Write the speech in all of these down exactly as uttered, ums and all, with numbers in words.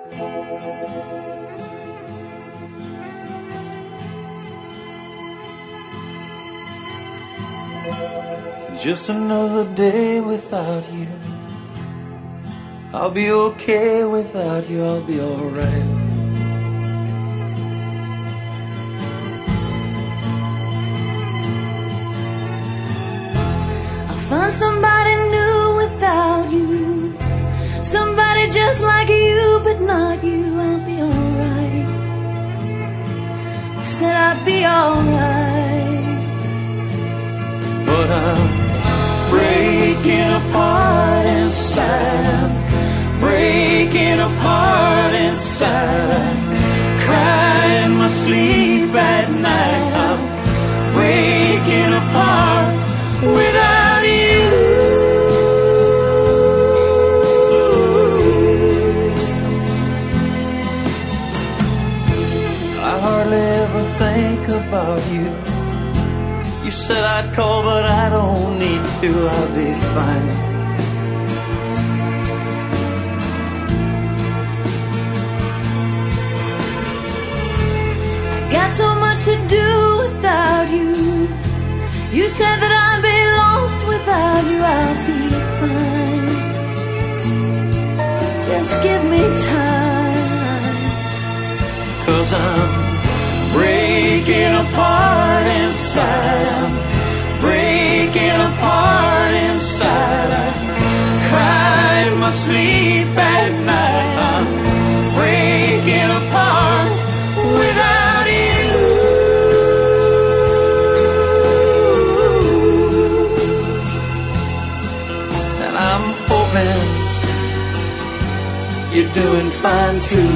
Just another day without you. I'll be okay without you, I'll be alright. I'll find somebody new without you, somebody just like you, but not you. I'll be alright. I said I'd be alright. But I'm breaking apart inside, I'm breaking apart inside. I cry in my sleep at night. I'm breaking apart without you. I hardly ever think about you. You said I'd call, but I don't need to, I'll be fine. I got so much to do without you. You said that I'd be lost without you, I'll be fine. Just give me time. 'Cause I'm breaking apart inside, I'm breaking apart inside. I cry in my sleep at night. I'm breaking apart without you. And I'm hoping you're doing fine too.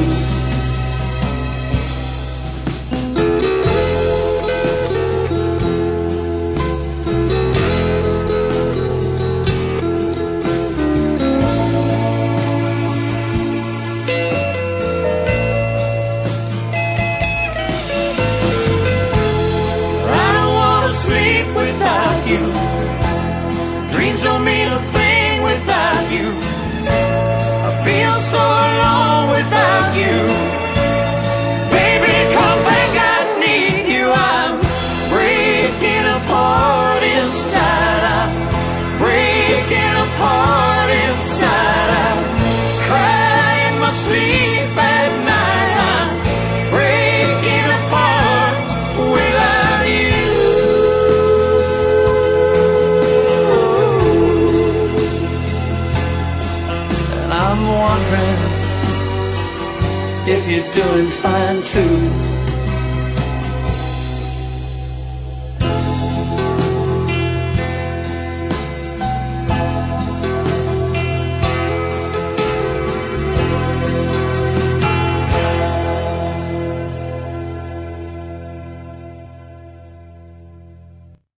Dreams don't mean a thing without you. I feel so alone without you. Baby, come back, I need you. I'm breaking apart inside, I'm breaking apart inside. I cry in my sleep at night. I'm breaking apart without you. I'm wondering if you're doing fine too.